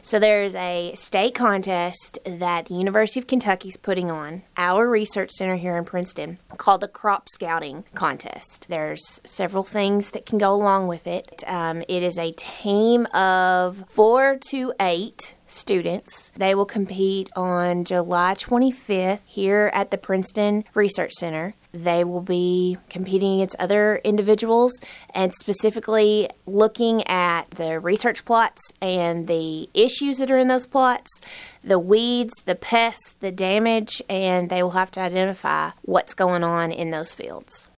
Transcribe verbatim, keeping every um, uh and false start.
So there's a state contest that the University of Kentucky is putting on, our research center here in Princeton, called the Crop Scouting Contest. There's several things that can go along with it. Um, it is a team of four to eight students. They will compete on July twenty-fifth here at the Princeton Research Center. They will be competing against other individuals and specifically looking at the research plots and the issues that are in those plots, the weeds, the pests, the damage, and they will have to identify what's going on in those fields.